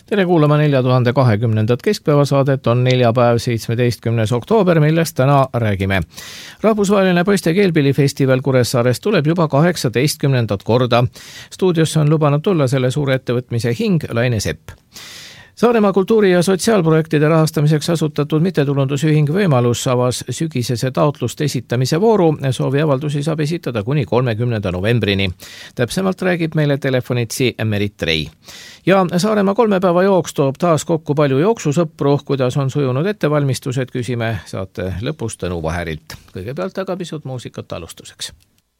Tere kuulama 4020. keskpäevasaadet, on neljapäev 17. oktoober, millest täna räägime. Rahvusvaheline poiste keelpillifestival Kuressaares tuleb juba 18. korda. Stuudiosse on lubanud tulla selle suure ettevõtmise hing Laine Sepp. Saaremaa kultuuri- ja sotsiaalprojektide rahastamiseks asutatud mittetulundusühing Võimalus avas sügisese taotluste esitamise vooru. Sooviavaldusi saab esitada kuni 30. novembrini. Täpsemalt räägib meile telefonitsi Merit Rei. Ja Saaremaa 3 päeva jooks toob taas kokku palju jooksusõpru. Kuidas on sujunud ettevalmistused, küsime saate lõpus Tõnu Vaherilt. Kõigepealt aga pisut muusikat alustuseks.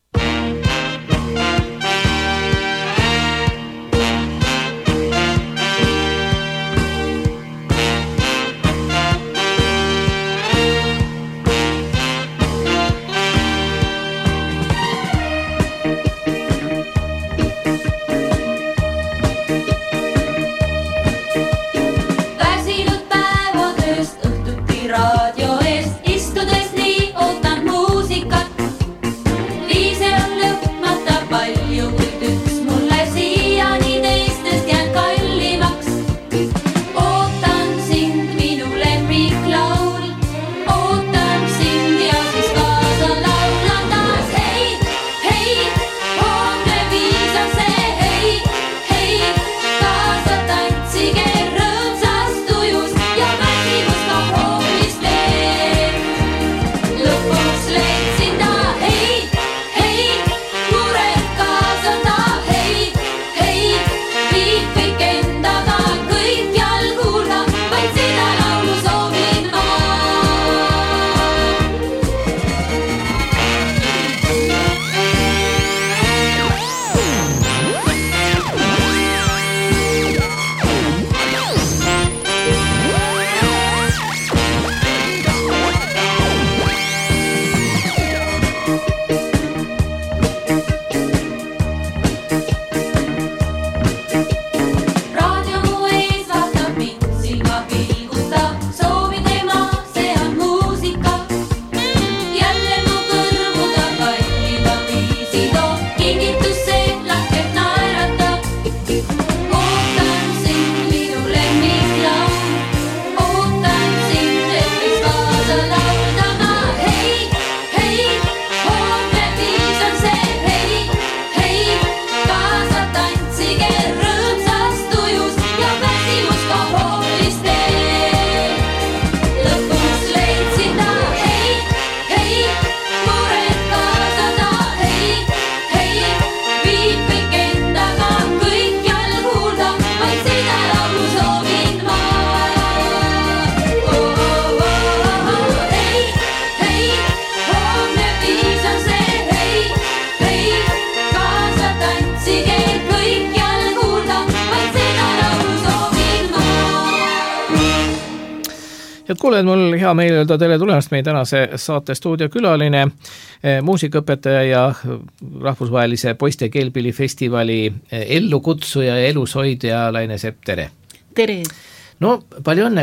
Kuuled, mul hea meel öelda teile tulemast meie tänase saate stuudiokülaline, muusikaõpetaja ja rahvusvahelise poiste keelpillifestivali ellukutsuja ja elushoidja Laine Sepp, tere! Tere! No, palju õnne,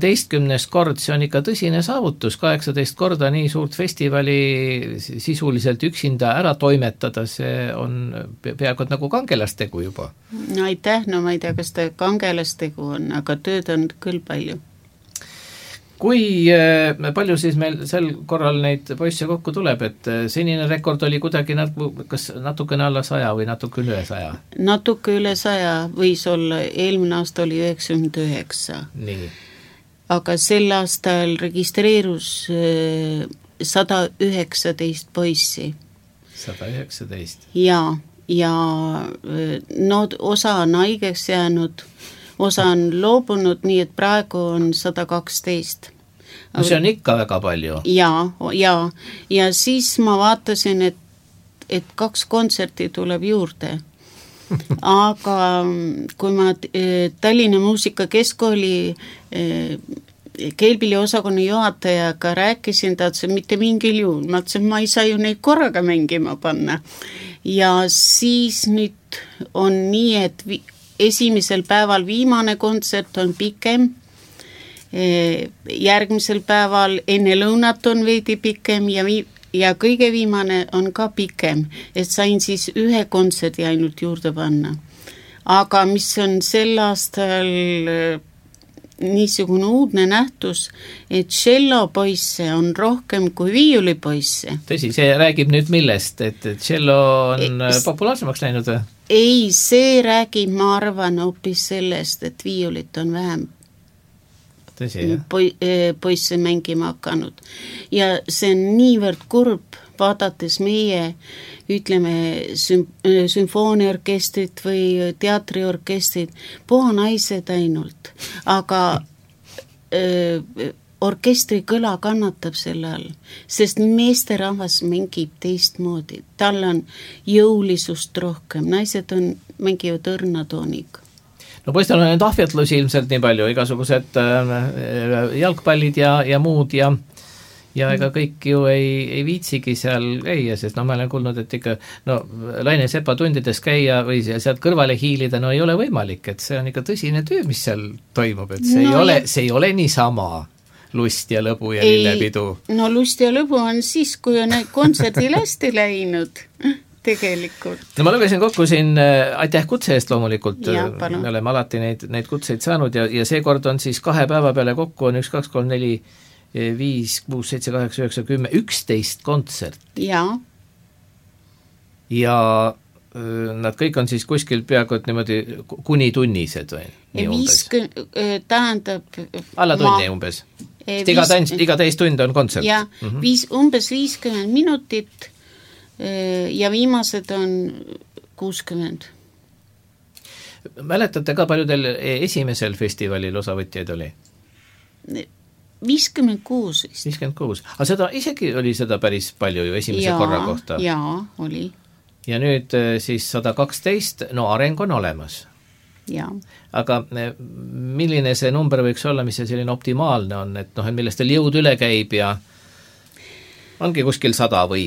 18. kord, see on ikka tõsine saavutus, 18 korda nii suurt festivali sisuliselt üksinda ära toimetada, see on peaaegu nagu kangelastegu juba. No aitäh, no ma ei tea, kas ta kangelastegu on, aga tööd on küll palju. Kui palju siis meil sel korral neid poisse kokku tuleb, et senine rekord oli kuidagi kas natukene alla 100 või natuke üle 100? Natuke üle 100 võis olla, eelmine aasta oli 99. Nii. Aga sel aastal registreerus 119 poissi. 119? Ja no, osa on haigeks jäänud, osa on loobunud, nii et praegu on 112. No see on ikka väga palju. Ja siis ma vaatasin, et 2 kontserti tuleb juurde. Aga kui ma Tallinna Muusikakeskkooli keelpilliosakonna juhatajaga rääkisin, ta ütles, mitte mingil juhul. Ma ütlesin, ma ei saa ju neid korraga mängima panna. Ja siis nüüd on nii, et esimesel päeval viimane kontsert on pikem, järgmisel päeval enne lõunat on veidi pikem ja kõige viimane on ka pikem, et sain siis 1 kontserdi ainult juurde panna. aga mis on sel aastal niisugune uudne nähtus, et cellopoisse on rohkem kui viiulipoisse. Tõsi, see räägib nüüd millest, et cello on populaarsemaks läinud või? Ei, see räägib, ma arvan, hoopis sellest, et viiulit on vähem poisse mängima hakanud. Ja see on niivõrd kurb, vaadates meie, ütleme, sümfooniaorkestrit või teatriorkestrit, naised ainult, aga orkestri kõla kannatab selle all, sest meesterahvas mängib teistmoodi, tal on jõulisust rohkem, naised mängivad õrnatooniga. No poistel on neid ahvetlusi ilmselt nii palju, igasugused jalgpallid ja muud ja ega kõik ju ei viitsigi seal käia, sest ma olen kuulnud, et ikka Laine Sepa tundides käia või sealt kõrvale hiilida, ei ole võimalik, et see on ikka tõsine töö, mis seal toimub, et see ei ole niisama lust ja lõbu ja lillepidu. No lust ja lõbu on siis, kui on kontserdil hästi läinud tegelikult. No ma lugesin kokku siin, aitäh kutse eest loomulikult, me oleme alati neid kutseid saanud ja seekord on siis 2 päeva peale kokku on 1, 2, 3, 4, 5, 6, 7, 8, 9, 10, 11 kontserti. Ja nad kõik on siis kuskil peaaegu niimoodi kuni tunnised või? Tähendab... Alla tunni umbes. Iga täistund on kontsert. Ja, umbes 50 minutit ja viimased on 60. Mäletate ka paljudel esimesel festivalil osavõtjaid oli? 56 vist. 56. Aga seda isegi oli seda päris palju ju esimese korra kohta. Jaa, oli. Ja nüüd siis 112, areng on olemas. Jaa. Aga milline see number võiks olla, mis see selline optimaalne on, et millest teil jõud üle käib ja ongi kuskil 100 või?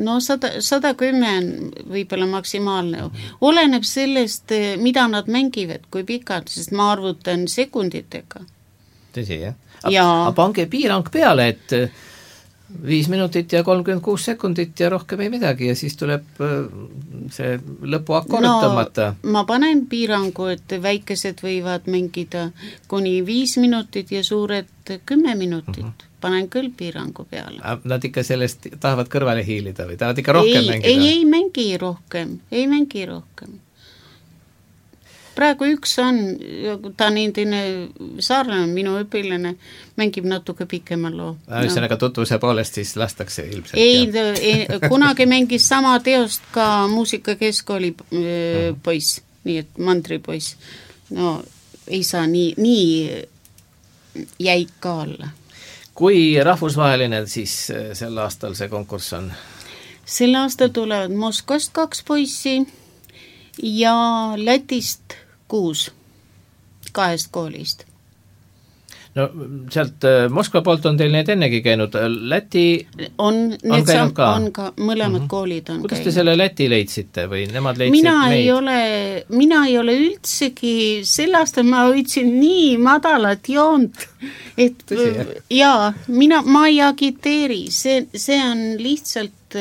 110 võib-olla maksimaalne. Oleneb sellest, mida nad mängivad, kui pikad, sest ma arvutan sekunditega. Tõsi, jah? Aga pange piirang peale, et 5 minutit ja 36 sekundit ja rohkem ei midagi ja siis tuleb see lõpuakord tõmmata. Ma panen piirangu, et väikesed võivad mängida kuni 5 minutit ja suured 10 minutit. Panen küll piirangu peale. Nad ikka sellest tahavad kõrvale hiilida või tahavad ikka rohkem mängida? Ei mängi rohkem. Praegu üks on, ta on endine saarlane, minu õpilane, mängib natuke pikema loo. Ühesõnaga tutvuse poolest siis lastakse ilmselt? Ei, kunagi mängis sama teost ka muusikakeskooli poiss, nii et mandripoiss. Ei saa nii jäik ka olla. Kui rahvusvaheline siis sel aastal see konkurss on? Sel aastal tulevad Moskvast 2 poissi ja Lätist 6 2 koolist. No sealt Moskva poolt on teil need ennegi käinud, Läti on käinud ka? On ka, mõlemad koolid on Kuidas käinud. te selle Läti leidsite või nemad leidsid meid? Mina ei ole üldsegi, sel aastal ma võtsin nii madalat joont, et ma ei agiteeri, see on lihtsalt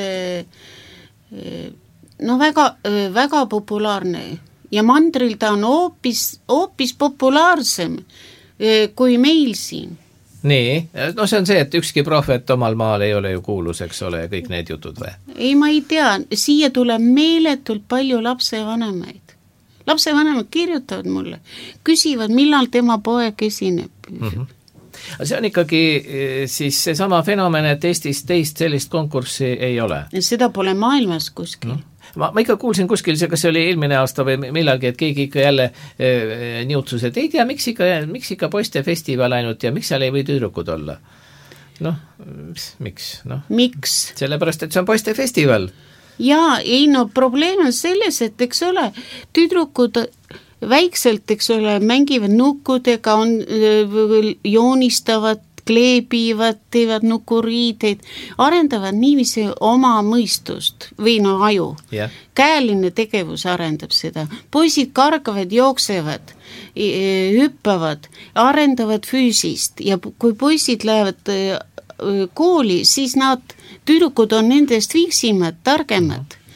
väga populaarne ja mandril ta on hoopis populaarsem kui meil siin. Nii, see on see, et ükski prohvet omal maal ei ole ju kuulus, eks ole, kõik need jutud või? Ei, ma ei tea, siia tuleb meeletult palju lapsevanemaid. Lapsevanemad kirjutavad mulle, küsivad, millal tema poeg esineb. See on ikkagi siis seesama fenomen, et Eestis teist sellist konkurssi ei ole. Seda pole maailmas kuskil. Ma ikka kuulsin kuskil, kas see oli eelmine aasta või millalgi, et keegi ikka jälle niutsus, et ei tea, miks ikka poiste festival ainult ja miks seal ei või tüdrukud olla? Miks? Miks? Sellepärast, et see on poiste festival. Jaa, probleem on selles, et eks ole, tüdrukud väikselt, eks ole, mängivad nukkudega, joonistavad, kleebivad, teevad nukuriideid, arendavad niiviisi oma mõistust või aju. Yeah. Käeline tegevus arendab seda. Poisid kargavad, jooksevad, hüppavad, arendavad füüsist ja kui poisid lähevad kooli, siis tüdrukud on nendest viksimad, targemad.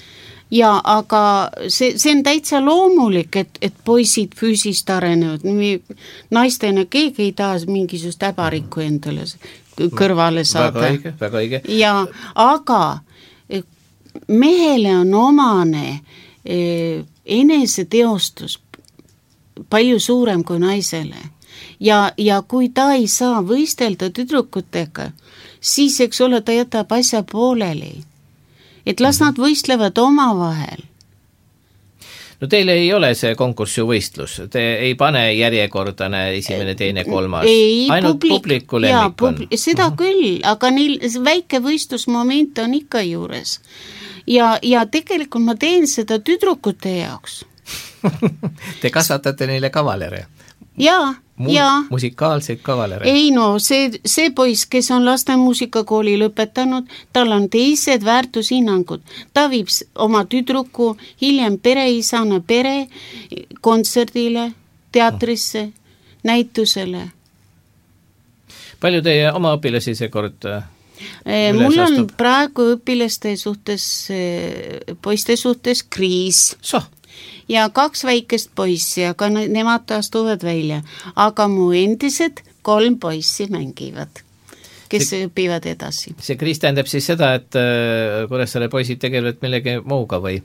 ja aga see on täitsa loomulik, et poisid füüsist arenevad, naistena keegi ei taha mingisugust äbarikku endale kõrvale saada. Väga õige. Ja aga mehele on omane eneseteostus palju suurem kui naisele ja kui ta ei saa võistelda tüdrukutega, siis eks ole, ta jätab asja pooleli. Et las nad võistlevad omavahel. No teile ei ole see konkurss ju võistlus, te ei pane järjekordane esimene, teine, kolmas, ainult publiku lemmik on. Seda küll, aga neil väike võistlusmoment on ikka juures. Ja tegelikult ma teen seda tüdrukute jaoks. Te kasvatate neile kavalere? Jaa. Musikaalseid kavalere? Ei no, see poiss, kes on laste muusikakooli lõpetanud, tal on teised väärtushinnangud. Ta viib oma tüdruku hiljem pereisana kontserdile, teatrisse, näitusele. Palju teie oma õpilasi seekord mul on praegu õpilaste suhtes, poiste suhtes kriis. Ja 2 väikest poissi, aga nemad astuvad välja. Aga mu endised 3 poissi mängivad, kes õpivad edasi. See kriis tähendab siis seda, et Kuressaare poisid tegelevad millegi muuga või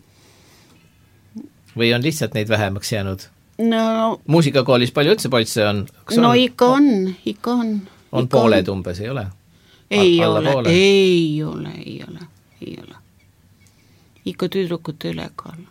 on lihtsalt neid vähemaks jäänud? No, muusikakoolis palju üldse poisse on? No ikka on. On pooled umbes, ei ole? Ei ole. Ikka tüdrukute ülekaal.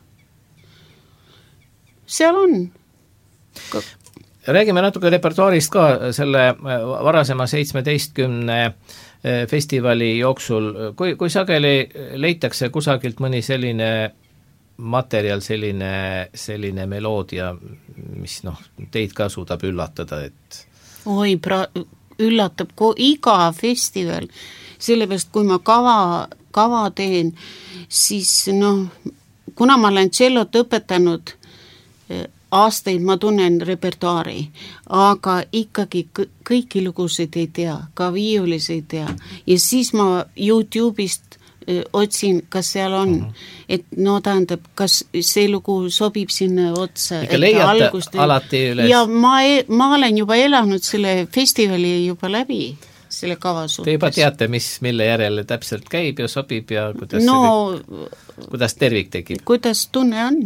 Seal on. Räägime natuke repertuaarist ka selle varasema 17 festivali jooksul. Kui sageli leitakse kusagilt mõni selline materjal, selline meloodia, mis teid ka suudab üllatada, et... üllatab iga festival, sellepärast kui ma kava teen, siis kuna ma olen tšellot õpetanud aastaid, ma tunnen repertuaari, aga ikkagi kõiki lugusid ei tea, ka viiulis ei tea ja siis ma YouTube'ist otsin, kas seal on, et tähendab, kas see lugu sobib sinna otsa. Ikka leiate alati üles? Ja ma olen juba elanud selle festivali juba läbi, selle kava suhtes. Te juba teate, mille järele täpselt käib ja sobib ja kuidas tervik tekib? Kuidas tunne on?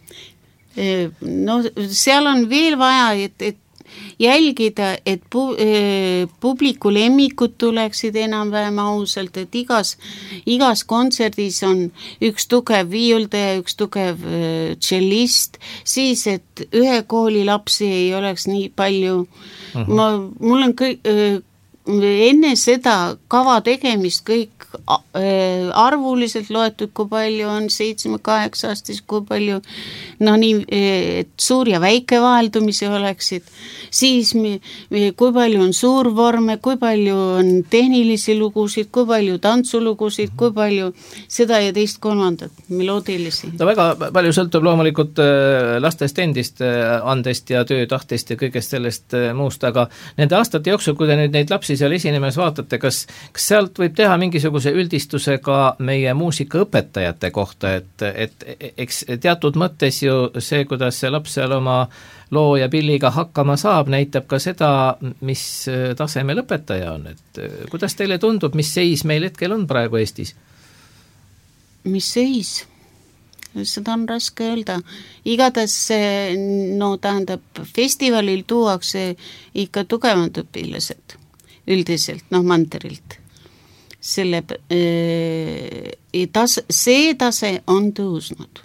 Seal on veel vaja, et jälgida, et publiku lemmikud tuleksid enam-vähem ausalt, et igas kontserdis on üks tugev viiuldaja, üks tugev tšellist, siis, et ühe kooli lapsi ei oleks nii palju. Mul on enne seda kava tegemist kõik arvuliselt loetud, kui palju on 7-8 aastas, kui palju et suur ja väike vaheldumisi oleksid, siis kui palju on suurvorme, kui palju on tehnilisi lugusid, kui palju tantsulugusid, kui palju seda ja teist kolmandat meloodilisi. Väga palju sõltub loomulikult lastest endist, andest ja töötahtest ja kõigest sellest muust, aga nende aastate jooksul, kui te nüüd neid lapsi seal esinemas vaatate, kas sealt võib teha mingisuguse üldistuse ka meie muusikaõpetajate kohta, et eks teatud mõttes ju see, kuidas see laps seal oma loo ja pilliga hakkama saab, näitab ka seda, mis tasemel õpetaja on, et kuidas teile tundub, mis seis meil hetkel on praegu Eestis? Mis seis? Seda on raske öelda. Igatahes tähendab, festivalil tuuakse ikka tugevamad õpilased üldiselt, manderilt. See tase on tõusnud.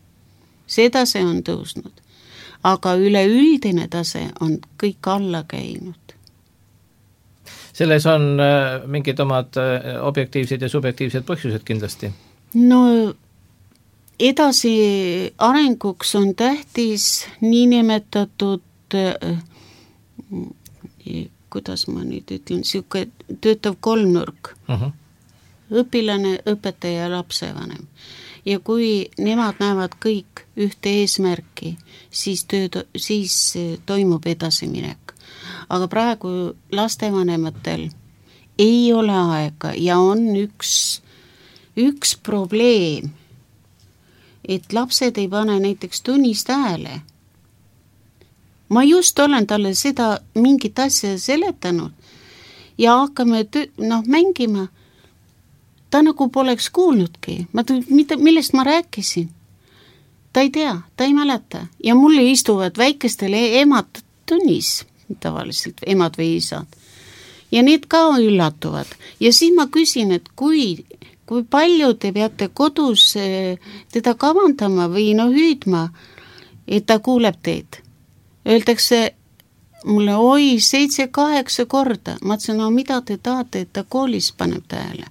Aga üleüldine tase on kõik alla käinud. Selles on mingid omad objektiivsed ja subjektiivsed põhjused kindlasti? Edasi arenguks on tähtis niinimetatud kuidas ma nüüd ütlen, siuke töötav kolmnurk. Õpilane, õpetaja ja lapsevanem. Ja kui nemad näevad kõik ühte eesmärki, siis toimub edasiminek. Aga praegu lastevanematel ei ole aega ja on üks probleem. et lapsed ei pane näiteks tunnist hääle. Ma just olen talle seda mingit asja seletanud ja hakkame mängima. Ta nagu poleks kuulnudki. Millest ma rääkisin? Ta ei tea, ta ei mäleta. Ja mulle istuvad väikestele emad tunnis, tavaliselt emad või isad. Ja need ka üllatuvad. Ja siis ma küsin, et kui palju te peate kodus teda kavandama või hüüdma, et ta kuuleb teid. Öeldakse mulle, 7-8 korda. Ma ütlesin, mida te tahate, et ta koolis paneb tähele?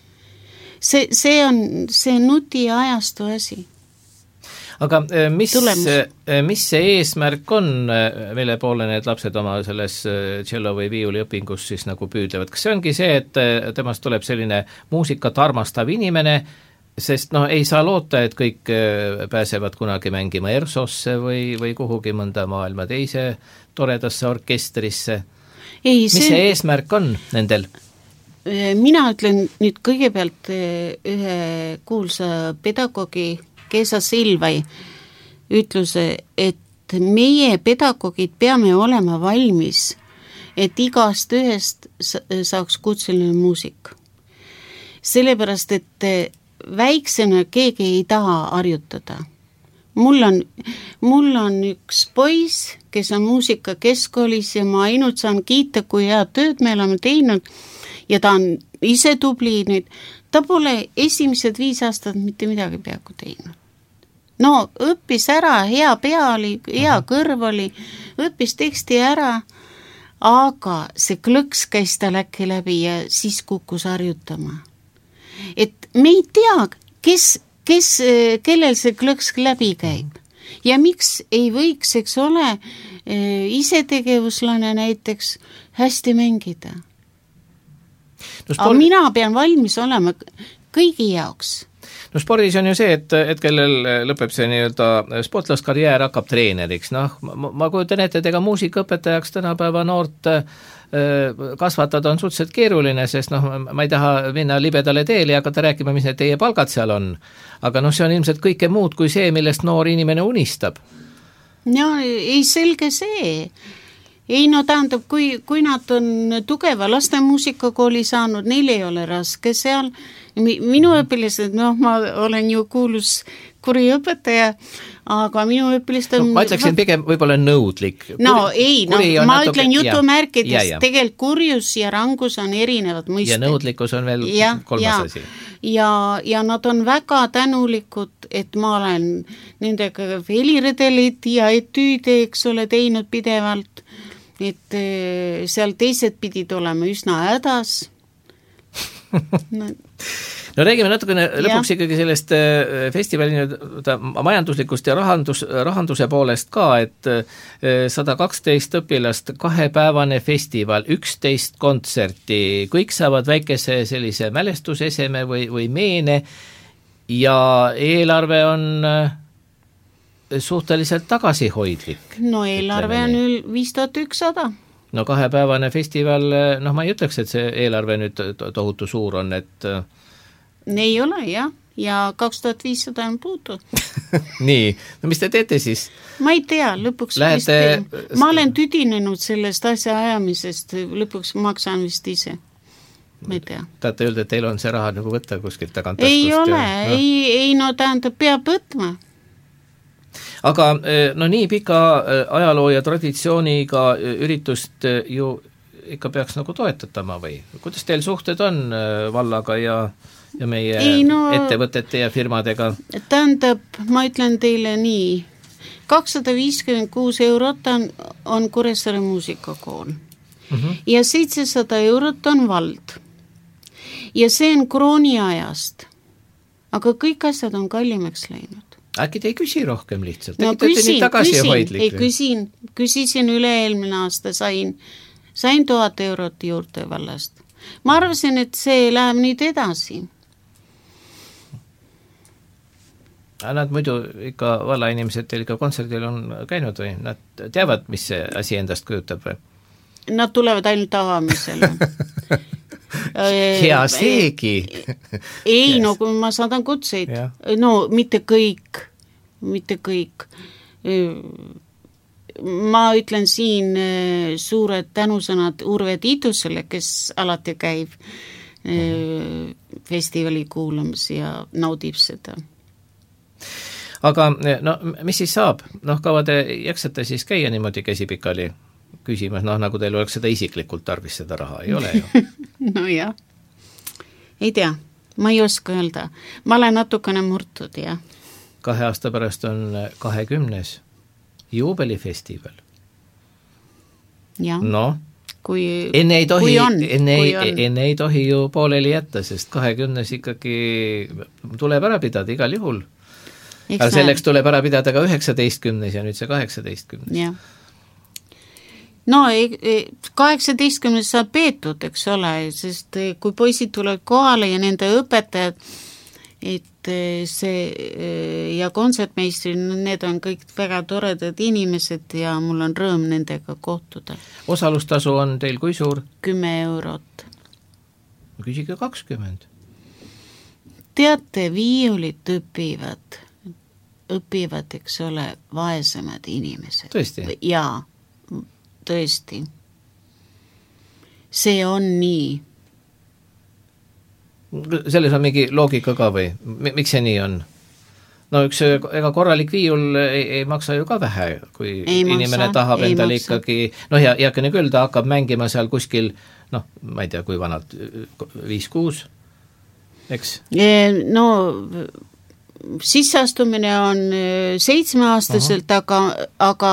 See on see nutiajastu asi. Aga mis see eesmärk on, mille poole need lapsed oma selles cello või viiuli õpingus siis nagu püüdlevad? Kas see ongi see, et temast tuleb selline muusikat armastav inimene, sest ei saa loota, et kõik pääsevad kunagi mängima ERSOsse või kuhugi mõnda maailma teise toredasse orkestrisse? Mis see eesmärk on nendel? Mina ütlen nüüd kõigepealt ühe kuulsa pedagoogi Keesa Silvai ütluse, et meie pedagoogid peame olema valmis, et igast ühest saaks kutseline muusik. Sellepärast, et väiksena keegi ei taha harjutada. Mul on üks poiss, kes on muusika keskkoolis ja ma ainult saan kiita, kui head tööd me oleme teinud ja ta on ise tubli nüüd. Ta pole esimesed 5 aastat mitte midagi peaaegu teinud. Õppis ära, hea pea oli, hea kõrv oli, õppis teksti ära, aga see klõks käis tal äkki läbi ja siis kukkus harjutama. Et me ei tea, kellel see klõks läbi käib ja miks ei võiks, eks ole, isetegevuslane näiteks hästi mängida. Aga mina pean valmis olema kõigi jaoks. Spordis on ju see, et kellel lõpeb see nii-öelda sportlaskarjäär, hakkab treeneriks. Ma kujutan ette, et ega muusikaõpetajaks tänapäeva noort kasvatada on suhteliselt keeruline, sest ma ei taha minna libedale teele ja hakata rääkima, mis need teie palgad seal on. Aga see on ilmselt kõike muud kui see, millest noor inimene unistab. Ei selge see. Ei, tähendab, kui nad on tugeva laste muusikakooli saanud, neil ei ole raske seal. Minu õpilised, ma olen ju kuulus kuri õpetaja, aga minu õpilised on... ma ütleksin pigem võib-olla nõudlik. Ma ütlen jutumärkides, tegelikult kurjus ja rangus on erinevad mõisted. Ja nõudlikkus on veel kolmas asi. Ja nad on väga tänulikud, et ma olen nendega heliredelit ja etüüde, eks ole, teinud pidevalt, et seal teised pidid olema üsna hädas. Räägime natukene lõpuks ikkagi sellest festivali majanduslikust ja rahanduse poolest ka, et 112 õpilast, 2-päevane festival, 11 kontserti, kõik saavad väikese sellise mälestuseseme või meene ja eelarve on suhteliselt tagasihoidlik. Eelarve on 5100. 2-päevane festival, ma ei ütleks, et see eelarve nüüd tohutu suur on, et... Ei ole, jah. Ja 2500 on puudu. Nii, mis te teete siis? Ma ei tea, lõpuks ma olen tüdinenud sellest asja ajamisest, lõpuks maksan vist ise. Ma ei tea. Tahate öelda, et teil on see raha nagu võtta kuskilt tagant taskust? Ei ole, tähendab, peab võtma. Aga nii pika ajaloo ja traditsiooniga üritust ju ikka peaks nagu toetatama või? Kuidas teil suhted on vallaga ja meie ettevõtete ja firmadega? Tähendab, ma ütlen teile nii, 256 eurot on Kuressaare muusikakool ja 700 eurot on vald. Ja see on krooni ajast. Aga kõik asjad on kallimaks läinud. Äkki te ei küsi rohkem lihtsalt? Küsisin üle-eelmine aasta, sain 1000 eurot juurde vallast. Ma arvasin, et see läheb nüüd edasi. Nad muidu ikka vallainimesed teil ikka kontserdil on käinud või? Nad teavad, mis see asi endast kujutab või? Nad tulevad ainult avamisele. Hea seegi. Ei, kui ma saadan kutseid. Mitte kõik. mitte kõik. Ma ütlen siin suured tänusõnad Urve Tiidusele, kes alati käib festivali kuulamas ja naudib seda. Aga no, mis siis saab? Kaua te jaksate siis käia niimoodi käsipikali küsimas, nagu teil oleks seda isiklikult tarvis seda raha, ei ole ju? No jah, ei tea, ma ei oska öelda. Ma olen natukene murtud, jah. 2 aasta pärast on 20. juubelifestival. Jah. No, kui enne ei tohi ju pooleli jätta, sest 20. ikkagi tuleb ära pidada igal juhul. Aga selleks tuleb ära pidada ka 19. ja nüüd see 18. Jah. No 18. saab peetud, eks ole, sest kui poisid tulevad kohale ja nende õpetajad, et see ja kontsertmeistrid, need on kõik väga toredad inimesed ja mul on rõõm nendega kohtuda. Osalustasu on teil kui suur? 10 eurot. Küsige 20. Teate, viiulit õpivad, eks ole, vaesemad inimesed. Tõesti? Jaa, tõesti. See on nii. Selles on mingi loogika ka või? Miks see nii on? No ega korralik viiul ei maksa ju ka vähe, kui inimene tahab endale ikkagi, heakene küll, ta hakkab mängima seal kuskil, ma ei tea, kui vanad, 5-6, eks? No sisseastumine on 7-aastaselt, aga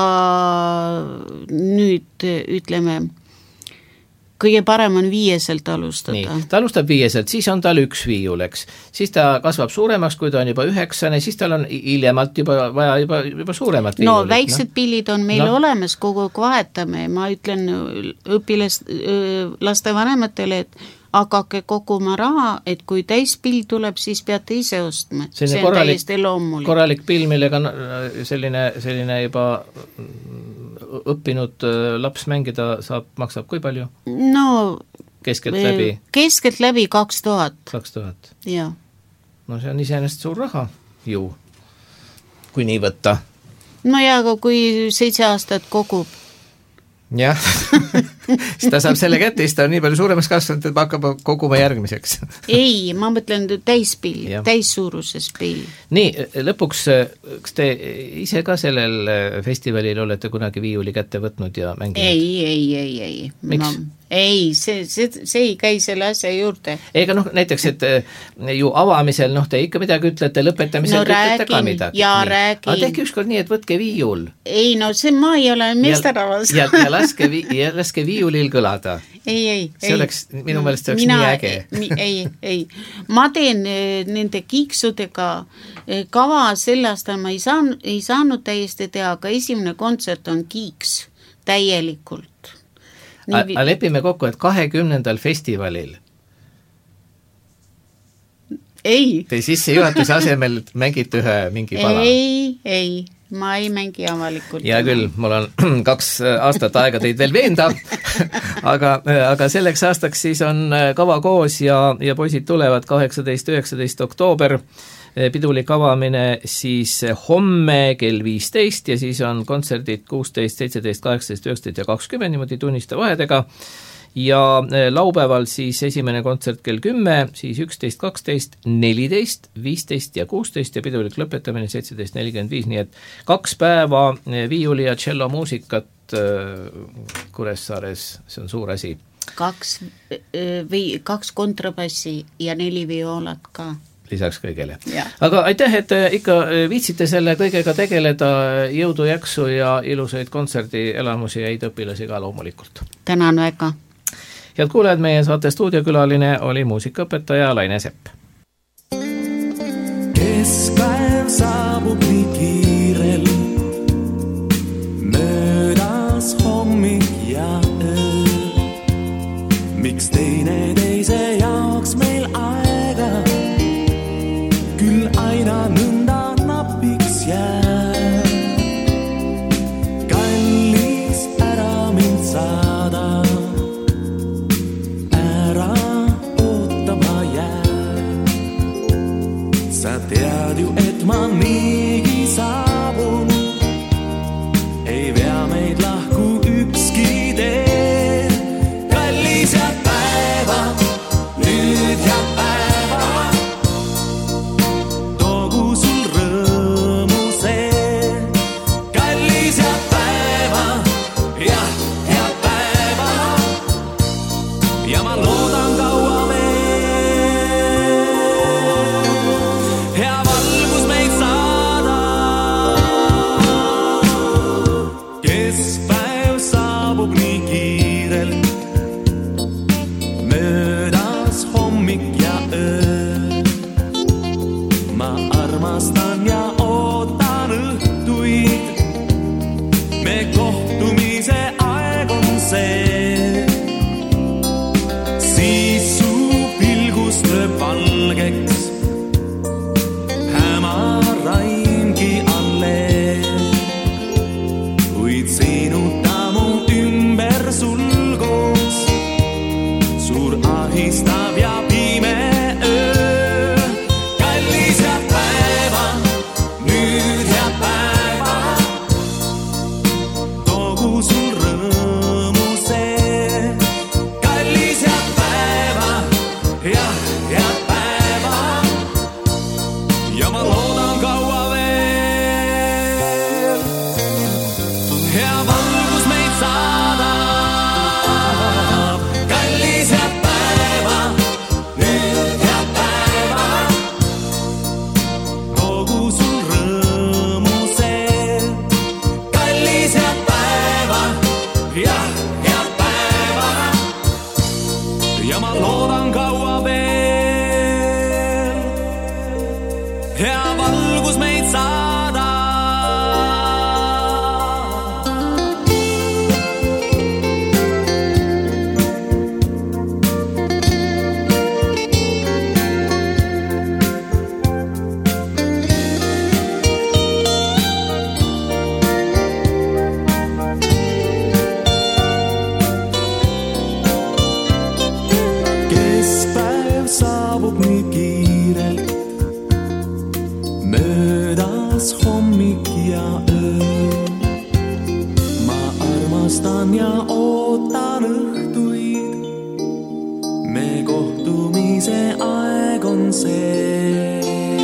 nüüd ütleme, kõige parem on 5-selt alustada. Nii, ta alustab 5-selt, siis on tal 1 viiul, eks. Siis ta kasvab suuremaks, kui ta on juba 9, siis tal on hiljemalt vaja juba suuremat viiulit. No väiksed pillid on meil olemas, kogu aeg vahetame. Ma ütlen lastevanematele, et hakake koguma raha, et kui täispill tuleb, siis peate ise ostma. See on täiesti loomulik. Korralik pill, millega selline juba õppinud laps mängida maksab kui palju? No keskelt läbi 2000. 2000? Jah. No see on iseenesest suur raha ju, kui nii võtta. No ja, aga kui 7 aastat kogub. Jah, siis ta saab selle kätte, siis ta on nii palju suuremaks kasvanud, et hakkab koguma järgmiseks. Ei, ma mõtlen täispill, täissuuruses pill. Nii, lõpuks, kas te ise ka sellel festivalil olete kunagi viiuli kätte võtnud ja mänginud? Ei. Miks? Ei, see ei käi selle asja juurde. Ega näiteks, et ju avamisel, te ikka midagi ütlete, lõpetamisel ütlete ka midagi. Ja räägin. Aga tehke ükskord nii, et võtke viiul. Ei, ma ei ole meesteravas. Ja laske viiulil kõlada. Ei. See oleks, minu meelest see oleks nii äge. Ei. Ma teen nende kiiksudega kava selle aastal, ma ei saanud täiesti teha, aga esimene kontsert on kiiks täielikult. Aga lepime kokku, et 20. festivalil te sissejuhatuse asemel mängite ühe mingi pala. Ei, ma ei mängi avalikult. Ja küll, mul on 2 aastat aega teid veel veenda, aga selleks aastaks siis on kava koos ja poisid tulevad 18-19 oktoober. Pidulik avamine siis homme kell 15 ja siis on kontserdid 16, 17, 18, 19 ja 20 niimoodi tunniste vahedega ja laupäeval siis esimene kontsert kell 10, siis 11, 12, 14, 15 ja 16 ja pidulik lõpetamine 17.45, nii et 2 päeva viiuli ja cello muusikat Kuressaares, see on suur asi. 2 kontrabassi ja 4 vioolat ka. Lisaks kõigele. Aga aitäh, et ikka viitsite selle kõigega tegeleda, jõudu, jaksu ja ilusaid kontserdielamusi ja häid õpilasi ka loomulikult. Tänan väga. Head kuulajad, meie saate stuudiokülaline oli muusikaõpetaja Laine Sepp. Keskpäev saabub nii kiirel, möödas hommik ja öö. Miks teine teise jaoks meil aega? Küll aina nõnda napiks jää. Kallis ära mind saada, ära ootama jää. Sa tead ju, et ma niigi saan. taas hommik ja öö. Ma armastan ja ootan õhtuid. Me kohtumise aeg on see.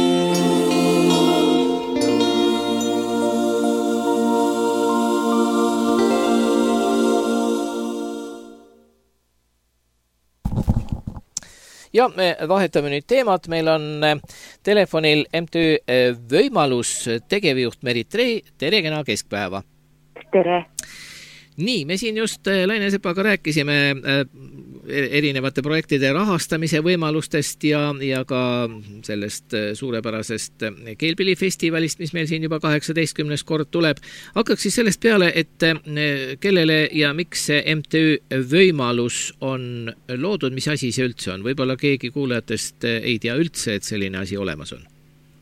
Ja me vahetame nüüd teemat. Meil on telefonil MTÜ Võimalus tegevjuht Merit Trei. Tere, kena keskpäeva. Tere. Nii, me siin just Laine Sepaga rääkisime erinevate projektide rahastamise võimalustest ja ka sellest suurepärasest keelpillifestivalist, mis meil siin juba 18. kord tuleb. Hakkaks siis sellest peale, et kellele ja miks see MTÜ Võimalus on loodud, mis asi see üldse on? Võib-olla keegi kuulajatest ei tea üldse, et selline asi olemas on.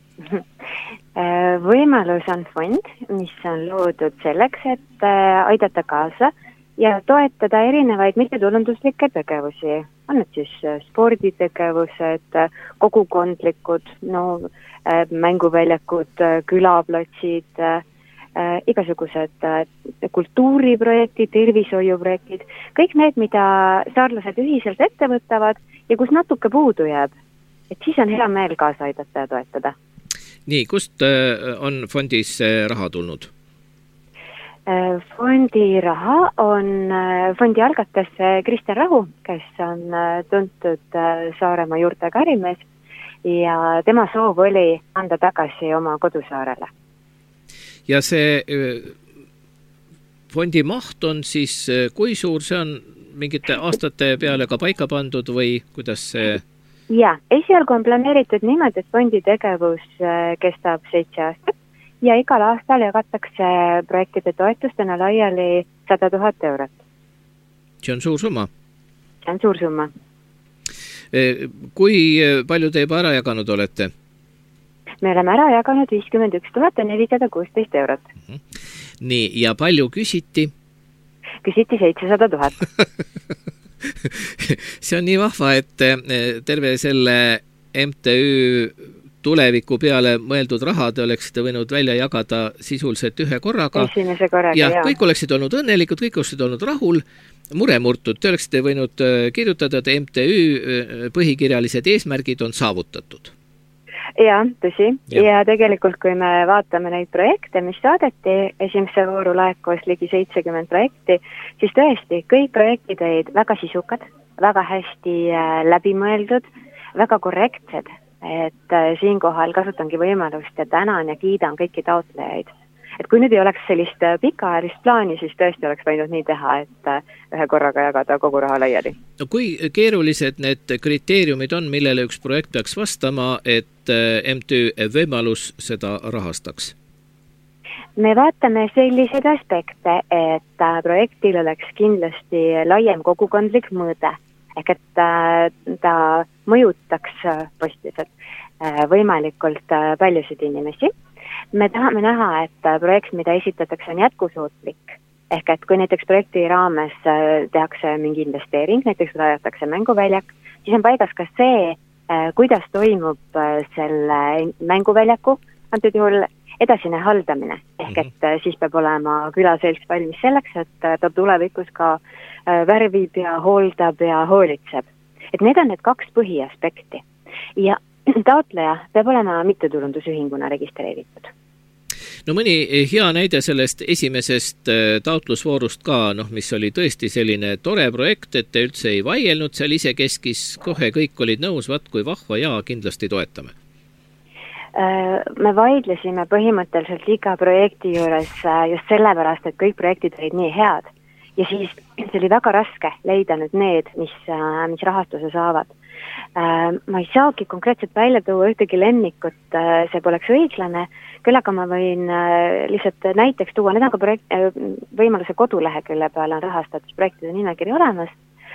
Võimalus on fond, mis on loodud selleks, et aidata kaasa ja toetada erinevaid mittetulunduslikke tegevusi. On need siis sporditegevused, kogukondlikud, mänguväljakud, külaplatsid, igasugused kultuuriprojektid, tervishoiuprojektid, kõik need, mida saarlased ühiselt ette võtavad ja kus natuke puudu jääb. Et siis on hea meel kaasa aidata ja toetada. Nii, kust on fondis raha tulnud? Fondi raha on, fondi algatas Kristjan Rahu, kes on tuntud Saaremaa juurtega ärimees ja tema soov oli anda tagasi oma kodusaarele. Ja see fondi maht on siis, kui suur see on mingite aastate peale ka paika pandud või kuidas see... Ja, esialgu on planeeritud niimoodi, et fondi tegevus kestab 7 aastat ja igal aastal jagatakse projektide toetustena laiali 100 000 eurot. See on suur summa? See on suur summa. Kui palju te juba ära jaganud olete? Me oleme ära jaganud 51 416 eurot. Nii, ja palju küsiti? Küsiti 700 000. See on nii vahva, et terve selle MTÜ tuleviku peale mõeldud raha te oleksite võinud välja jagada sisuliselt ühe korraga. Esimese korraga, ja kõik oleksid olnud õnnelikud, kõik oleksid olnud rahul, muremurtud. Te oleksite võinud kirjutada, et MTÜ põhikirjalised eesmärgid on saavutatud. Ja, tõsi. Ja tegelikult, kui me vaatame neid projekte, mis saadeti, esimese vooru laekus ligi 70 projekti, siis tõesti, kõik projektid olid väga sisukad, väga hästi läbimõeldud, väga korrektsed, et siinkohal kasutangi võimalust ja tänan ja kiidan kõiki taotlejaid. Et kui nüüd ei oleks sellist pikaajalist plaani, siis tõesti oleks võinud nii teha, et ühe korraga jagada kogu raha laiali. No kui keerulised need kriteeriumid on, millele üks projekt peaks vastama, et MTÜ Võimalus seda rahastaks? Me vaatame selliseid aspekte, et projektil oleks kindlasti laiem kogukondlik mõõde, ehk et ta mõjutaks positiivselt võimalikult paljusid inimesi. Me tahame näha, et projekt, mida esitatakse, on jätkusuutlik. Ehk et kui näiteks projekti raames tehakse mingi investeering, näiteks rajatakse mänguväljak, siis on paigas ka see, kuidas toimub selle mänguväljaku, antud juhul edasine haldamine. Ehk et siis peab olema külaselts valmis selleks, et ta tulevikus ka värvib ja hooldab ja hoolitseb. Et need on need 2 põhiaspekti. Ja taotleja peab olema mittetulundusühinguna registreeritud. No mõni hea näide sellest esimesest taotlusvoorust ka, mis oli tõesti selline tore projekt, et te üldse ei vaielnud seal isekeskis, kohe kõik olid nõus, kui vahva ja kindlasti toetame. Me vaidlesime põhimõtteliselt iga projekti juures just sellepärast, et kõik projektid olid nii head. Ja siis see oli väga raske leida nüüd need, mis rahastuse saavad. Ma ei saagi konkreetselt välja tuua ühtegi lemmikut, see poleks õiglane, küll aga ma võin lihtsalt näiteks tuua, need on ka Võimaluse kodulehekülje peale on rahastatud projektide nimekiri olemas.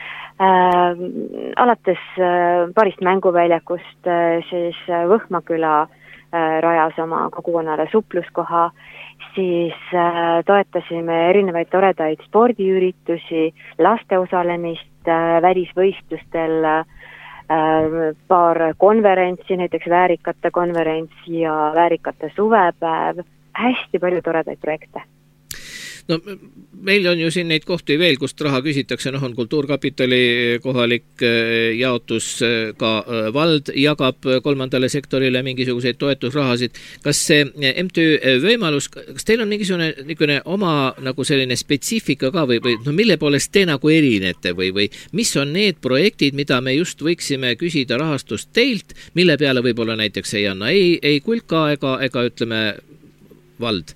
Alates paarist mänguväljakust, siis Võhmaküla rajas oma kogukonnale supluskoha, siis toetasime erinevaid toredaid spordiüritusi, laste osalemist välisvõistlustel, paar konverentsi, näiteks väärikate konverents ja väärikate suvepäev, hästi palju toredaid projekte. No meil on ju siin neid kohti veel, kust raha küsitakse, on Kultuurkapitali kohalik jaotus, ka vald jagab kolmandale sektorile mingisuguseid toetusrahasid. Kas see MTÜ võimalus, kas teil on mingisugune oma nagu selline spetsiifika ka või mille poolest te nagu erinete või mis on need projektid, mida me just võiksime küsida rahastust teilt, mille peale võib-olla näiteks ei anna ei Kulka ega ütleme vald?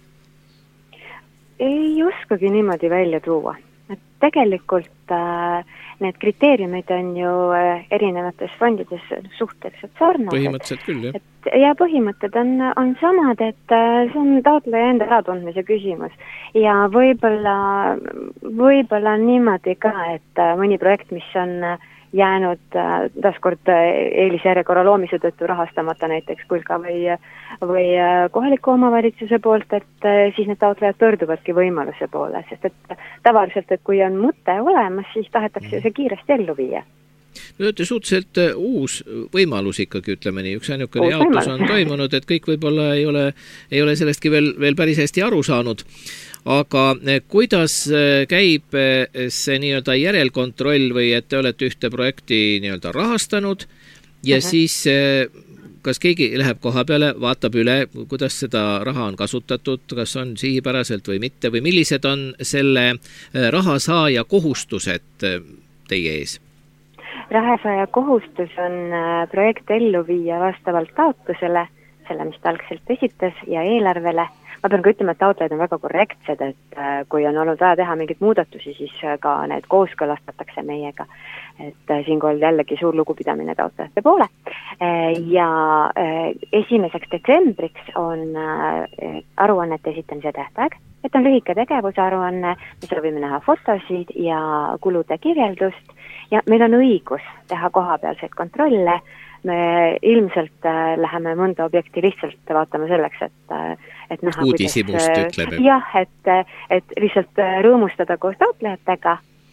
Ei oskagi niimoodi välja tuua. Et tegelikult need kriteeriumid on ju erinevates fondides suhteliselt sarnased. Põhimõtteliselt küll, jah. Ja põhimõtted on samad, et see on taotleja enda äratundmise küsimus. Ja võib-olla niimoodi ka, et mõni projekt, mis on jäänud taaskord eelisjärjekorra loomise tõttu rahastamata näiteks Kulka või kohaliku omavalitsuse poolt, et siis need taotlejad pöörduvadki võimaluse poole, sest et tavaliselt, et kui on mõte olemas, siis tahetakse see kiiresti ellu viia. No suhteliselt uus võimalus ikkagi, ütleme nii, üks ainukene jaotus on toimunud, et kõik võib-olla ei ole sellestki veel päris hästi aru saanud. Aga kuidas käib see nii-öelda järelkontroll või et te olete ühte projekti nii-öelda rahastanud ja siis kas keegi läheb koha peale, vaatab üle, kuidas seda raha on kasutatud, kas on sihipäraselt või mitte või millised on selle rahasaaja kohustused teie ees? Rahasaaja kohustus on projekt ellu viia vastavalt taotlusele, selle, mis ta algselt esitas ja eelarvele. Ma pean ka ütlema, et taotlejad on väga korrektsed, et kui on olnud vaja teha mingeid muudatusi, siis ka need kooskõlastatakse meiega. Et siinkohal jällegi suur lugupidamine taotlejate poole. Ja 1. detsembriks on aruannete esitamise tähtaeg, et on lühike tegevusaruanne, me soovime näha fotosid ja kulude kirjeldust ja meil on õigus teha kohapealseid kontrolle. Me ilmselt läheme mõnda objekti lihtsalt vaatama selleks, et näha, uudishimust ütleme. Jah, et lihtsalt rõõmustada koos taotlejatega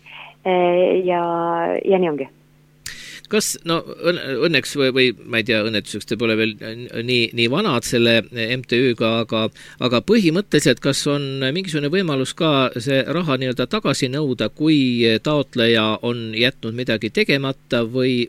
ja nii ongi. Kas, õnneks või ma ei tea, õnnetuseks te pole veel nii vanad selle MTÜ-ga, aga põhimõtteliselt, kas on mingisugune võimalus ka see raha nii-öelda tagasi nõuda, kui taotleja on jätnud midagi tegemata või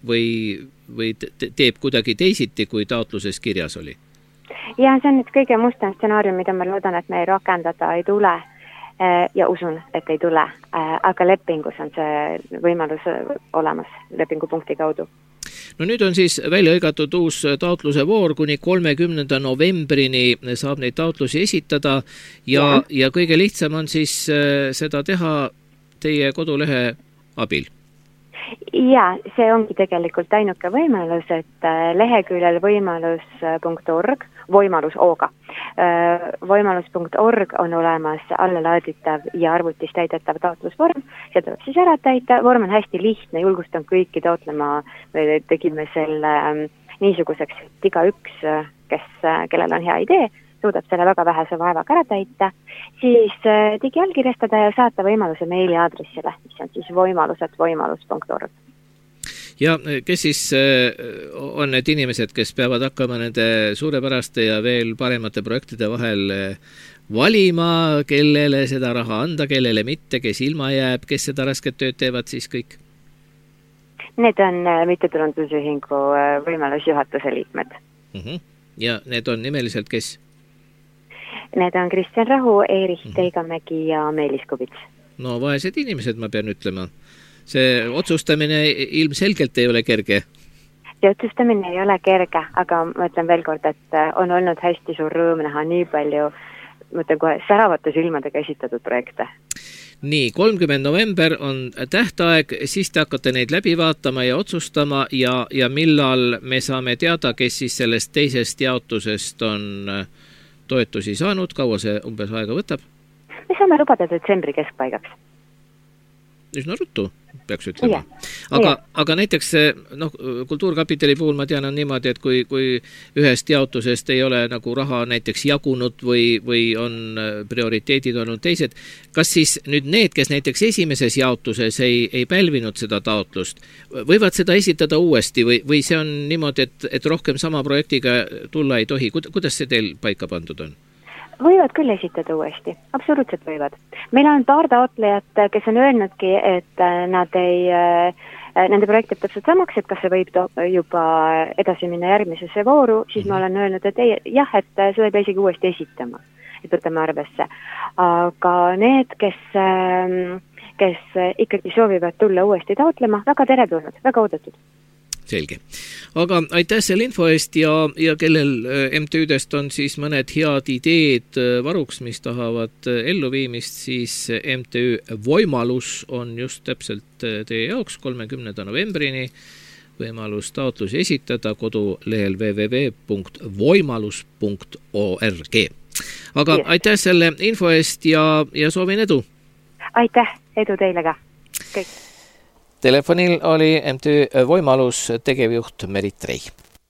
teeb kuidagi teisiti, kui taotluses kirjas oli? Ja see on nüüd kõige mustem stsenaarium, mida ma loodan, et me ei rakendada, ei tule ja usun, et ei tule, aga lepingus on see võimalus olemas lepingupunkti kaudu. No nüüd on siis välja lõigatud uus taotluse voor, kuni 30. novembrini saab neid taotlusi esitada ja kõige lihtsam on siis seda teha teie kodulehe abil. Ja see ongi tegelikult ainuke võimalus, et leheküljel võimalus.org, võimalus.org on olemas allalaaditav ja arvutis täidetav taotlusvorm, see tuleb siis ära täita, vorm on hästi lihtne, julgustan kõiki taotlema, me tegime selle niisuguseks, et igaüks, kellel on hea idee, suudab selle väga vähese vaevaga ära täita, siis digiallkirjastada ja saata võimaluse meiliaadressile, mis on siis võimalus.org. Ja kes siis on need inimesed, kes peavad hakkama nende suurepäraste ja veel paremate projektide vahel valima, kellele seda raha anda, kellele mitte, kes ilma jääb, kes seda rasket tööd teevad siis kõik? Need on mittetulundusühingu võimalusjuhatuse liikmed. Ja need on nimeliselt kes? Need on Kristjan Rahu, Eerik Teigamägi ja Meelis Kubits. No vaesed inimesed, ma pean ütlema. See otsustamine ilmselgelt ei ole kerge. See otsustamine ei ole kerge, aga ma ütlen veel kord, et on olnud hästi suur rõõm näha nii palju, mõtlen kohe, säravate silmadega esitatud projekte. Nii, 30. november on tähtaeg, siis te hakkate neid läbi vaatama ja otsustama ja millal me saame teada, kes siis sellest teisest jaotusest on toetusi saanud, kaua see umbes aega võtab? Me saame lubada detsembri keskpaigaks. üsna ruttu, peaks ütlema. Aga näiteks Kultuurkapitali puhul ma tean on niimoodi, et kui ühest jaotusest ei ole nagu raha näiteks jagunud või on prioriteedid olnud teised, kas siis nüüd need, kes näiteks esimeses jaotuses ei pälvinud seda taotlust, võivad seda esitada uuesti või see on niimoodi, et rohkem sama projektiga tulla ei tohi? Kuidas see teil paika pandud on? Võivad küll esitada uuesti, absoluutselt võivad. Meil on paar taotlejat, kes on öelnudki, et nende projekt jääb täpselt samaks, et kas see võib juba edasi minna järgmisesse vooru, siis ma olen öelnud, et jah, et see võib isegi uuesti esitama, et võtame arvesse. Aga need, kes ikkagi soovivad tulla uuesti taotlema, väga teretulnud, väga oodatud. Selge. Aga aitäh selle info eest ja kellel MTÜ-dest on siis mõned head ideed varuks, mis tahavad elluviimist, siis MTÜ Voimalus on just täpselt teie jaoks 30. novembrini võimalus taotlusi esitada kodulehel www.voimalus.org. Aga aitäh selle info eest ja soovin edu! Aitäh, edu teile ka! Kõik! Telefonil oli MTÜ Voimalus tegevjuht Merit Rei.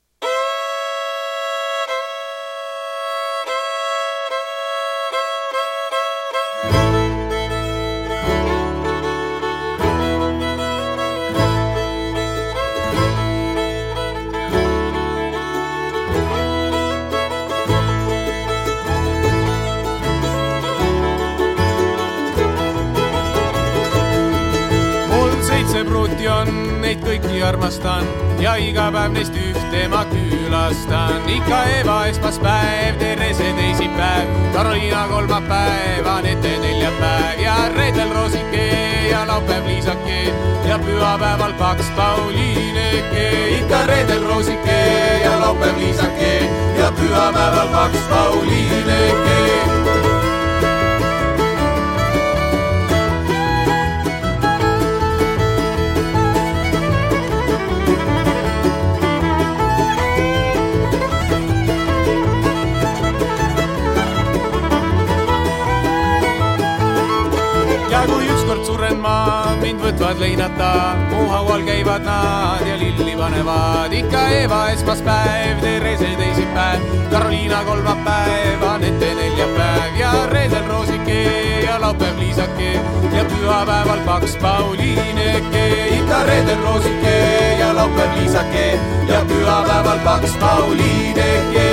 Pruuti on, neid kõiki armastan ja iga päev neist ühte ma külastan. Ikka Eva esmaspäev, Terese teisipäev, Karoliina kolmapäev, Anette neljapäev ja reedel Roosike ja laupäev Liisake ja pühapäeval Paks Pauliineke. Ikka reedel Roosike ja laupäev Liisake ja pühapäeval Paks Pauliineke. Kui ükskord suren ma, mind võtvad leinata, mu haual käivad nad ja lilli panevad. Ikka Eva esmaspäev, Terese teisipäev, Karoliina kolmapäev, Anette neljapäev ja reedel Roosike ja laupäev Liisake ja pühapäeval Paks Pauliineke. Ikka reedel Roosike ja laupäev Liisake ja pühapäeval Paks Pauliineke.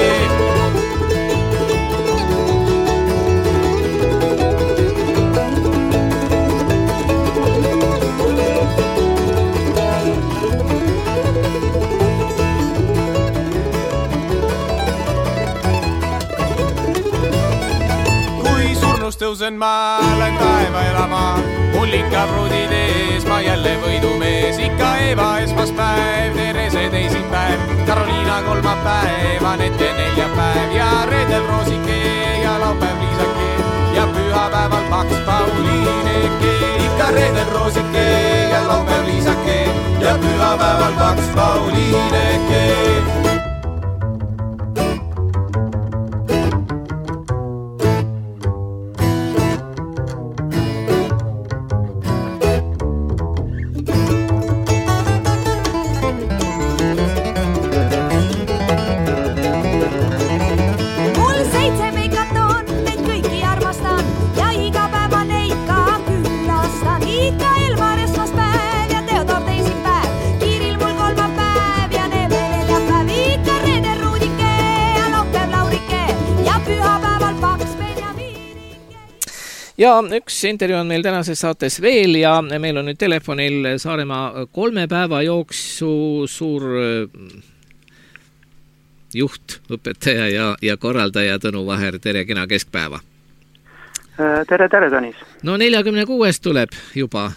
Tõusen ma, lähen taeva elama, mul ikka pruudid ees, ma jälle võidumees. Ikka Eva esmaspäev, Terese teisipäev, Karoliina kolmapäev, Anette neljapäev ja reedel Roosike ja laupäev Liisake ja pühapäeval Paks Pauliineke. Ikka reedel Roosike ja laupäev Liisake ja pühapäeval Paks Pauliineke. Ja üks intervju on meil tänases saates veel ja meil on nüüd telefonil Saaremaa 3 päeva jooksu suur juht, õpetaja ja korraldaja Tõnu Vaher. Tere, kena keskpäeva! Tere, Tõnis! No 46 tuleb juba.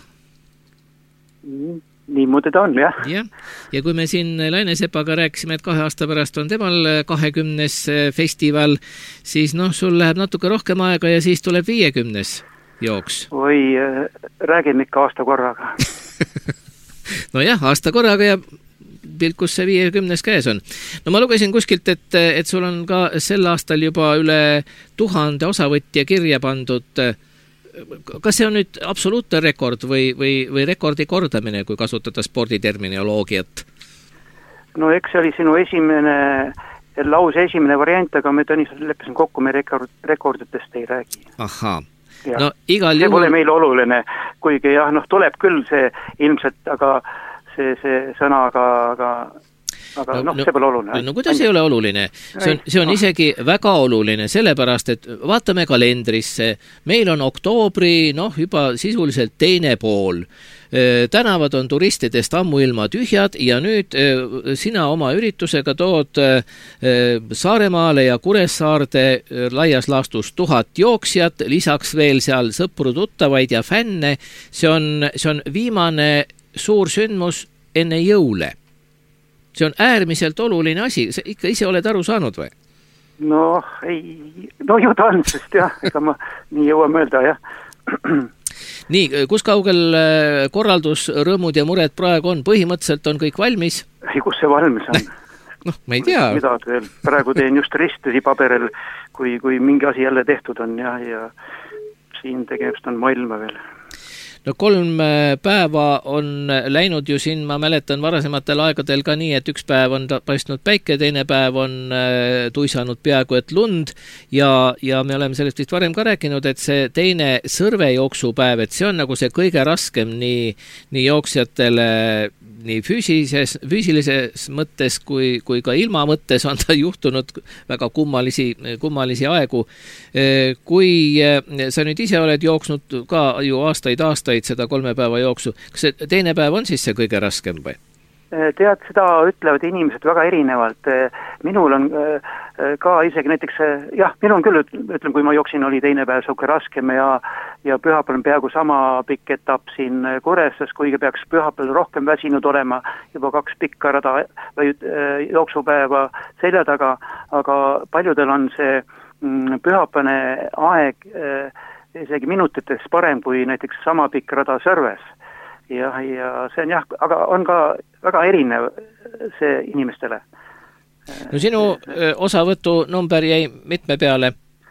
Niimoodi ta on, jah. Ja kui me siin Laine Sepaga rääkisime, et 2 aasta pärast on temal 20. festival, siis sul läheb natuke rohkem aega ja siis tuleb 50. jooks. Või räägime ikka aasta korraga. No jah, aasta korraga ja pilkus see 50. käes on. No ma lugesin kuskilt, et sul on ka sel aastal juba üle 1000 osavõtja kirja pandud. kas see on nüüd absoluutne rekord või rekordi kordamine, kui kasutada sporditerminoloogiat? No eks see oli sinu lause esimene variant, aga me Tõnis leppisin kokku, me rekorditest ei räägi. Ahhaa. Ja. No igal juhul... See pole meil oluline, kuigi jah, tuleb küll see ilmselt, aga see sõna, aga see pole oluline. No kuidas ei ole oluline? See on isegi väga oluline, sellepärast, et vaatame kalendrisse. Meil on oktoobri, juba sisuliselt teine pool. Tänavad on turistidest ammu ilma tühjad ja nüüd sina oma üritusega tood Saaremaale ja Kuressaarde laias laastus 1000 jooksjat, lisaks veel seal sõpru tuttavaid ja fänne. See on viimane suur sündmus enne jõule. See on äärmiselt oluline asi. Sa ikka ise oled aru saanud või? No ju ta on, sest jah, ega ma nii jõuame öelda, jah. Nii, kus kaugel korraldus, rõõmud ja mured praegu on? Põhimõtteliselt on kõik valmis? Ei, kus see valmis on? Ma ei tea. Midagi veel. Praegu teen just ristusi paberil, kui mingi asi jälle tehtud on ja siin tegemist on maailma veel. No 3 päeva on läinud ju siin, ma mäletan varasematel aegadel ka nii, et üks päev on paistnud päike, teine päev on tuisanud peaaegu et lund ja me oleme sellest vist varem ka rääkinud, et see teine sõrvejooksupäev, et see on nagu see kõige raskem nii jooksjatele nii füüsilises mõttes kui ka ilma mõttes on ta juhtunud väga kummalisi aegu. Kui sa nüüd ise oled jooksnud ka ju aastaid seda 3 päeva jooksu, kas see teine päev on siis see kõige raskem või? Tead, seda ütlevad inimesed väga erinevalt. Minul on ka isegi näiteks, minul on küll, ütlen, kui ma jooksin, oli teine päev sauke raskem ja pühapäeval on peaaegu sama pikk etapp siin Kuressas, kuigi peaks pühapäeval rohkem väsinud olema, juba 2 pikka rada või jooksupäeva selja taga, aga paljudel on see pühapäevane aeg isegi minutites parem kui näiteks sama pikk rada Sõrves. Ja see on aga on ka väga erinev see inimestele. No sinu osavõtu number jäi mitme peale?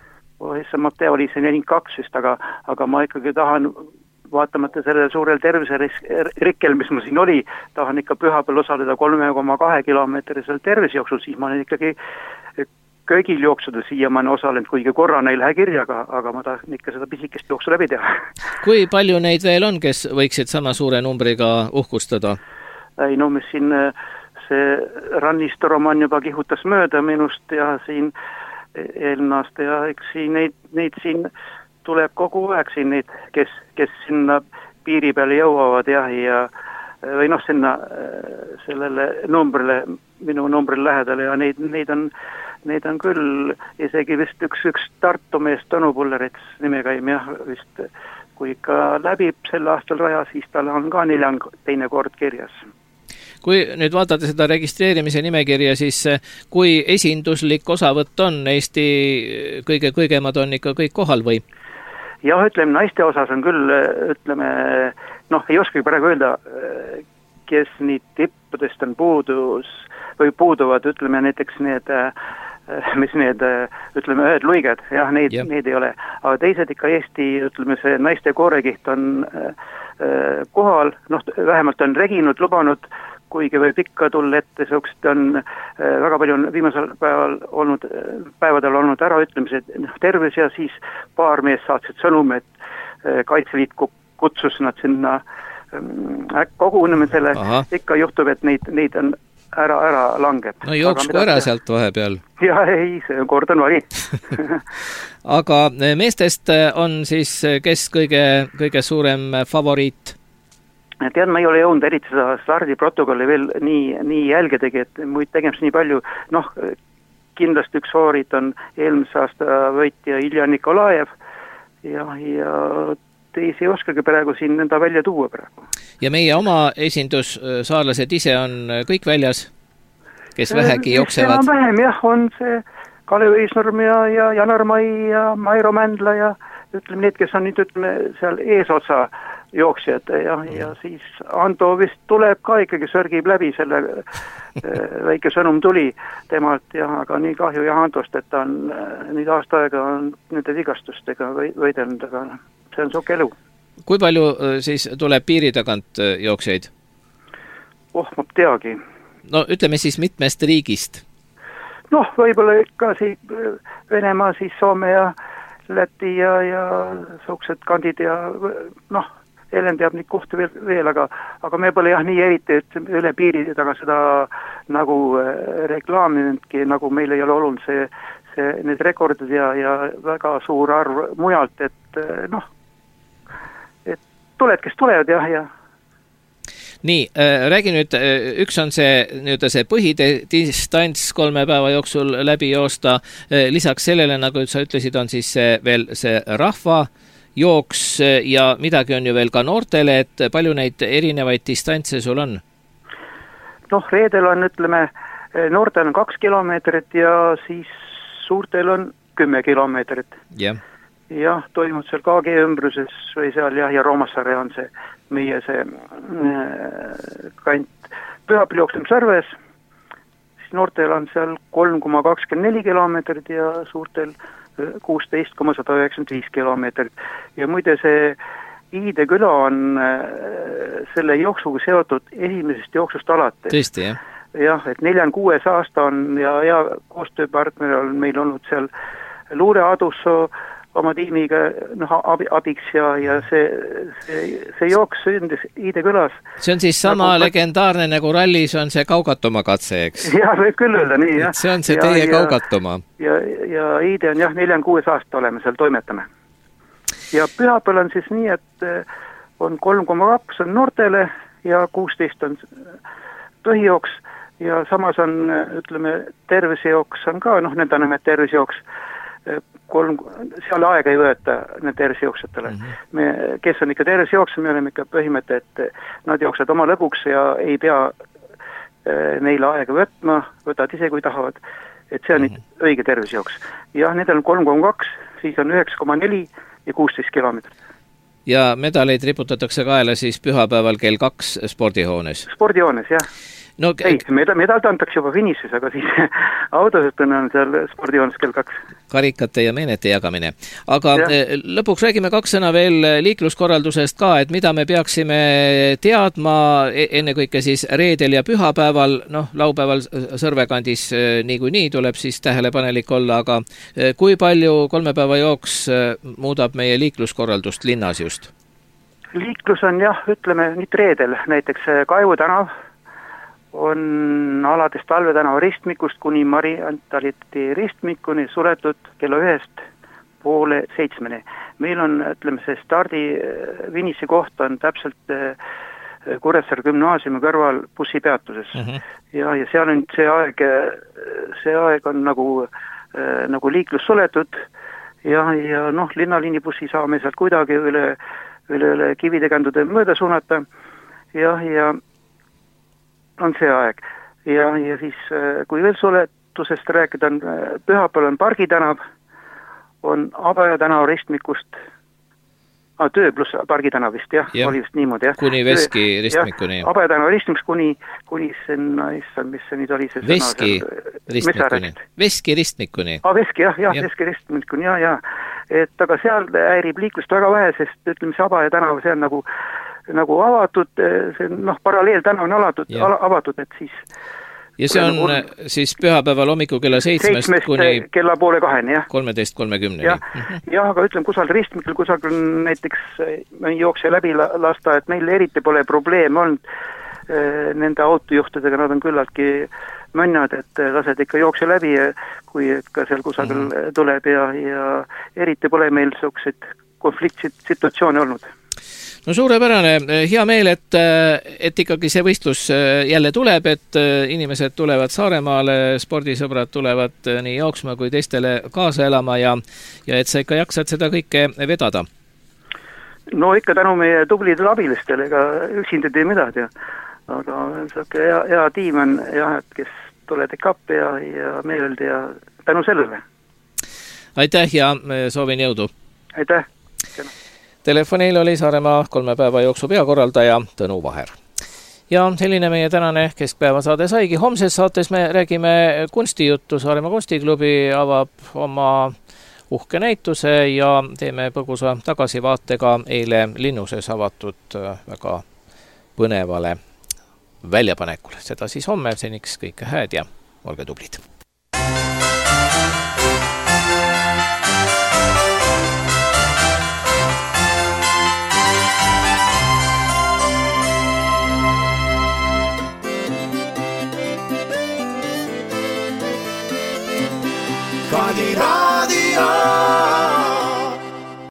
Mateo oli see 42 vist, aga ma ikkagi tahan, vaatamata sellele suurel terviserikkel, mis mul siin oli, tahan ikka pühapäeval osaleda 3,2 kilomeetrisel tervisejooksul, siis ma olen ikkagi köögil jooksuda siiamaani osalenud, kuigi korra ei lähe kirjaga, aga ma tahan ikka seda pisikest jooksu läbi teha. Kui palju neid veel on, kes võiksid sama suure numbriga uhkustada? Ei, mis siin see Rannistoroman juba kihutas mööda minust ja siin eelmine aasta ja eks siin neid siin tuleb kogu aeg siin neid, kes sinna piiri peale jõuavad või sinna sellele numbrile, minu numbrile lähedale ja neid on küll isegi vist üks Tartu mees Tõnu Pullerits nimekaim vist, kui ikka läbib sel aastal raja, siis tal on ka 4 teine kord kirjas. Kui nüüd vaadata seda registreerimise nimekirja, siis kui esinduslik osavõtt on, Eesti kõigemad on ikka kõik kohal või? Jah, ütleme, naiste osas on küll, ei oskagi praegu öelda, kes nii tippudest on puuduvad, ütleme näiteks ütleme, ühed luiged, neid ei ole, aga teised ikka Eesti, ütleme, see naiste koorekiht on kohal, vähemalt on reginud, lubanud, kuigi võib ikka tulla ette, seoksed on väga palju viimasel päevadel olnud äraütlemised tervis ja siis paar mees saatsid sõnum, et Kaitseliit kutsus nad sinna kogunemisele, ikka juhtub, et neid on ära langeb. No jooksku ära sealt vahepeal. Ja ei, see kord on vari. Aga meestest on siis kes kõige suurem favoriit? Tead, ma ei ole jõudnud eriti seda stardiprotokolli veel nii jälgedagi, et muid tegemist nii palju. Kindlasti üks favoriit on eelmise aasta võitja Ilja Nikolajev ja teisi ei oskagi praegu siin enda välja tuua praegu. Ja meie oma esindus, saarlased ise on kõik väljas, kes vähegi jooksevad? Vähem on see Kalev Eisnorm ja Janar Mai ja Mairo Mändla ja ütleme need, kes on nüüd seal eesotsa jooksjad ja siis Ando vist tuleb ka ikkagi, sörgib läbi selle väike sõnum tuli temalt aga nii kahju Andost, et ta on nüüd aasta aega on nende vigastustega võidelnud, aga see on siuke elu. Kui palju siis tuleb piiri tagant jooksjaid? Ma teagi. No ütleme siis mitmest riigist. Võib-olla ikka Venemaa, siis Soome ja Läti ja suuksed kandid ja Helen teab neid kohti veel, aga me pole nii eriti, et üle piiri taga seda nagu reklaaminudki, nagu meil ei ole olnud need rekordid ja väga suur arv mujalt, et tuled, kes tulevad ja. Nii, räägi nüüd, üks on see põhidistants 3 päeva jooksul läbi joosta, lisaks sellele, nagu sa ütlesid, on siis veel see rahvajooks ja midagi on ju veel ka noortele, et palju neid erinevaid distantse sul on? Reedel on, ütleme, noortel on 2 kilomeetrit ja siis suurtel on 10 kilomeetrit. Jah, toimub seal KG ümbruses või seal ja Roomassaare on see meie kant Pühapil jookseb Sarves, siis noortel on seal 3,24 kilomeetrit ja suurtel 16,195 kilomeetrit. Ja muide see Iide küla on selle jooksuga seotud esimesest jooksust alati. Tõesti, jah? Jah, et 4-6 aasta on ja koostööpartner on meil olnud seal Luure Adusso oma tiimiga abiks ja see jooks sündis Iide külas. See on siis sama legendaarne nagu rallis on see Kaugatoma katse, eks? Jah, võib küll öelda nii, jah. See on see teie Kaugatoma. Ja Iide on 4-6 aasta oleme seal toimetame. Ja Pühapõl on siis nii, et on 3,2 on noortele ja 16 on põhijooks ja samas on, ütleme, tervisejooks on ka, need on tervisejooks, seal aega ei võeta need tervisejooksjatele. Kes on ikka tervisejooks, me oleme ikka põhimõte, et nad jooksavad oma lõbuks ja ei pea neile aega võtavad ise, kui tahavad. Et see on õige tervisejooks. Ja need on 3,2, siis on 9,4 ja 16 kilomeetrit. Ja medaleid riputatakse kaela siis pühapäeval kell 2 spordihoones? Spordihoones, jah. Ei, medalt antakse juba finišis, aga siis autosest on seal spordihoones kell 2. Karikate ja meenete jagamine. Aga lõpuks räägime 2 sõna veel liikluskorraldusest ka, et mida me peaksime teadma ennekõike siis reedel ja pühapäeval, laupäeval Sõrvekandis niikuinii tuleb siis tähelepanelik olla, aga kui palju 3 päeva jooks muudab meie liikluskorraldust linnas just? Liiklus on ütleme nüüd reedel, näiteks Kaevu tänav on alates Talve tänava ristmikust kuni Mari Antaliti ristmikuni suletud kella 6:30. Meil on, ütleme, see finiši koht on täpselt Kuressaare gümnaasiumi kõrval bussipeatuses. Ja seal on see aeg on nagu liiklus suletud ja linnaliinibussi saame sealt kuidagi üle kividekandude mööda suunata ja on see aeg. Ja siis, kui veel suletusest rääkida, on Pühapõl on Pargi tänav, on Abaja tänava ristmikust, töö pluss Pargi tänav vist, oli vist niimoodi, jah. Kuni Veski ristmikuni. Abaja tänava ristmiks kuni sinna, mis see nüüd oli see Veski ristmikuni. Veski ristmikuni. Veski, Veski ristmikuni, ja. Et aga seal häirib liiklust väga vähe, sest ütleme see Abaja tänav, see on nagu avatud, see paralleel tänav on avatud, et siis ja see on siis pühapäeval hommiku kella 7 kuni kella 1:30, jah. 13:30. Jah, aga ütleme, kusagil ristmikul, kusagil näiteks jookse läbi lasta, et meil eriti pole probleem olnud nende autojuhtidega, nad on küllaltki mõnnad, et lased ikka jookse läbi, kui ka seal kusagil tuleb ja eriti pole meil selliseid konfliktsid situatsioone olnud. No suurepärane, hea meel, et ikkagi see võistlus jälle tuleb, et inimesed tulevad Saaremaale, spordisõbrad tulevad nii jooksma kui teistele kaasa elama ja et sa ikka jaksad seda kõike vedada. No ikka tänu meie tublidele abilistele, ega üksinda tee midagi, aga hea tiim on, kes tuleb appi ja meeldi ja tänu sellele. Aitäh ja soovin jõudu! Aitäh! Telefonil oli Saaremaa 3 päeva jooksu peakorraldaja Tõnu Vaher. Ja selline meie tänane keskpäevasaade saigi. Homses saates me räägime kunstijuttu. Saaremaa kunstiklubi avab oma uhke näituse ja teeme põgusa tagasivaatega eile Linnuses avatud väga põnevale väljapanekule. Seda siis homme, seniks kõike hääd ja olge tublid!